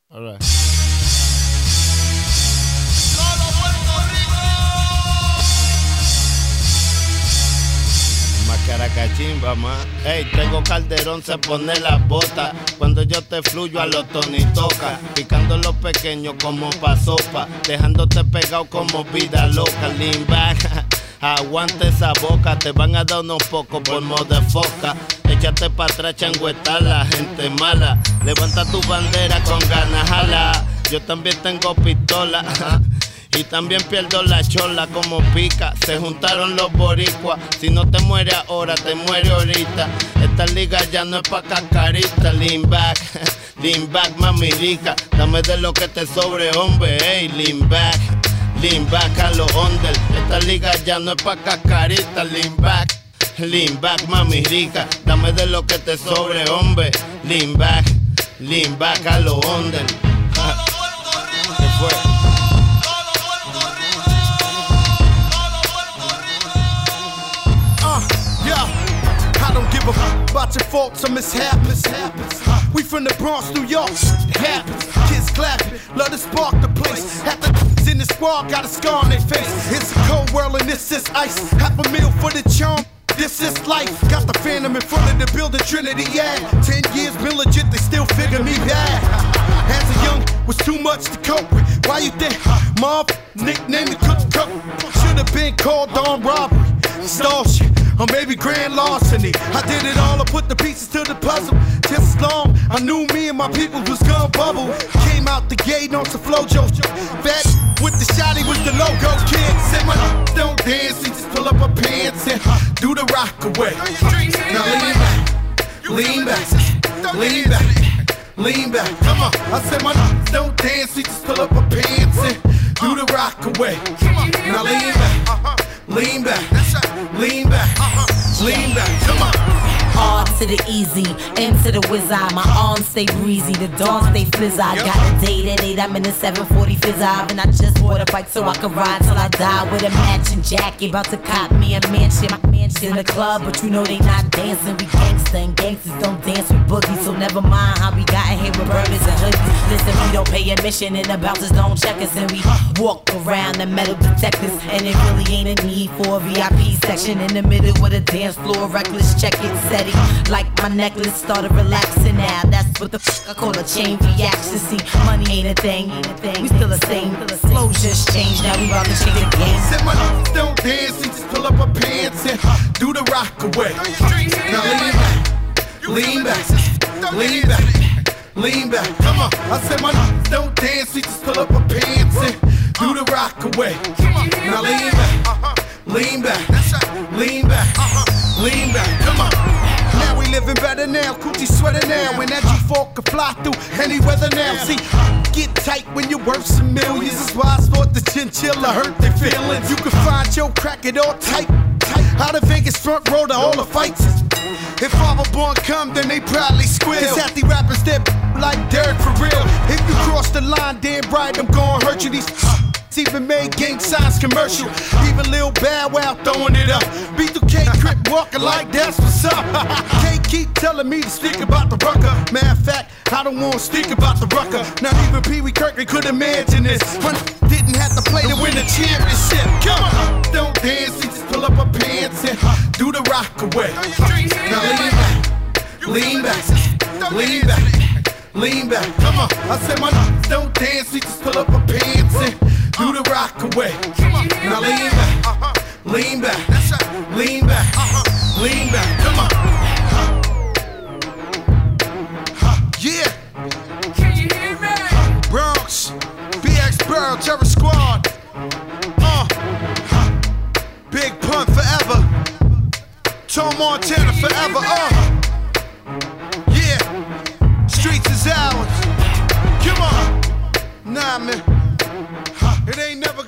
All right. Caracachimba, más. Ey, tengo Calderón, se pone las botas. Cuando yo te fluyo a los Tony toca. Picando los pequeños como pa' sopa. Dejándote pegado como vida loca. Lean back, aguante esa boca. Te van a dar unos pocos por modo de foca. Échate pa' atrás, changueta, la gente mala. Levanta tu bandera con ganas, jala. Yo también tengo pistola. Y también pierdo la chola como pica. Se juntaron los boricuas. Si no te muere ahora, te muere ahorita. Esta liga ya no es pa' cascarita. Lean back, mami rica. Dame de lo que te sobre, hombre. Ey, lean back a los under. Esta liga ya no es pa' cascarita. Lean back, mami rica. Dame de lo que te sobre, hombre. Lean back a los under. ¿Qué fue? I don't give a fuck about your faults or mishaps. We from the Bronx, New York, it happens. Kids clapping, love to spark the place. Half the in the squad got a scar on their face. It's a cold world and this is ice. $500,000 for the charm. This is life. Got the phantom in front of the building, Trinity, yeah. 10 years been legit, they still figure me bad. As a young, was too much to cope with. Why you think? Mob, nickname the cook. Should've been called on robbery, stall shit, or maybe grand larceny. I did it all, I put the pieces to the puzzle. Just as long, I knew me and my people was gonna bubble. Came out the gate on some flojo. Fat with the shotty was the logo kid. Said my don't dance, he just pull up her pants and do the rock away. Now lean back, come on. I said my don't dance, he just pull up her pants and do the rock away. Now lean back, come on. R to the easy, M to the wizard. My arms stay breezy, the dawn stay flizzy. I got a date at 8, I'm in the 740 fizz-eye. And I just bought a bike so I can ride till I die. With a matching jacket, about to cop me a mansion. My mansion in the club, but you know they not dancing. We gangsta and gangsters don't dance with boogies. So never mind how we got in here with burgers and hoodies. Listen, we don't pay admission and the bouncers don't check us. And we walk around the metal detectors. And it really ain't a need for a VIP section. In the middle with a dance floor, reckless, check it, set it. Like my necklace started relaxing now. That's what the I call a chain reaction. See, money ain't a thing. We still the same. Flow just changed. Now we about to change the game. Said my don't dance. He just pull up her pants and do the rock away. Now lean back. Come on. I said my don't dance. He just pull up her pants and do the rock away. Now lean back. Come on. Now we living better now, coochie sweater now. When that G4 can fly through any weather now. See, get tight when you're worth some millions. That's why I sport the chinchilla, hurt their feelings. You can find your crack it all tight. Out of Vegas front row to all the fights. If Father Born come, then they probably squeal. Cause half the rappers that like Derek for real. If you cross the line, damn right, I'm gonna hurt you. These even made gang signs commercial. Even Lil Bow Wow throwing it up. B2K Crip walking like that's what's up. Can't keep telling me to speak about the rucker. Matter of fact, I don't want to speak about the rucker. Not even Pee Wee Kirkland could imagine this. When didn't have to play to win the championship. Come on, don't dance, he just pull up her pants and do the rock away. Now lean back. Come on, I said my don't dance, he just pull up her pants and do the rock away. Now lean back. Come on. Yeah. Can you hear me? Bronx, BX Burrow, Terror Squad. Big Pun forever. Tom Montana forever. Yeah. Streets is ours. Come on. Nah, man. It ain't never